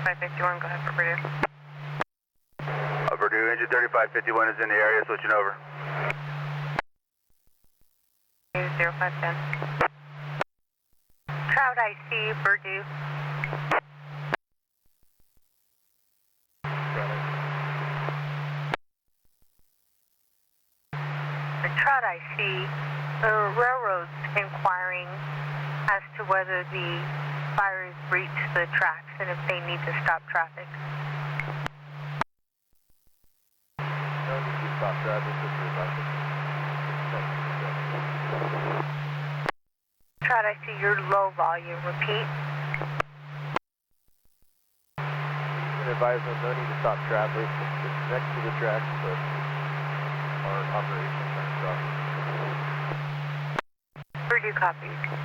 3551, go ahead for Purdue. Purdue, engine 3551 is in the area, switching over. 0510. Trout IC, Purdue. The Trout IC, the railroad's inquiring as to whether the fire has reached the tracks and if they need to stop traffic. No need to stop traffic, just reduction. Trout IC, you're low volume, repeat. You can advise them no need to stop traffic, it's next to the tracks, but our operations aren't stopping. Purdue copies.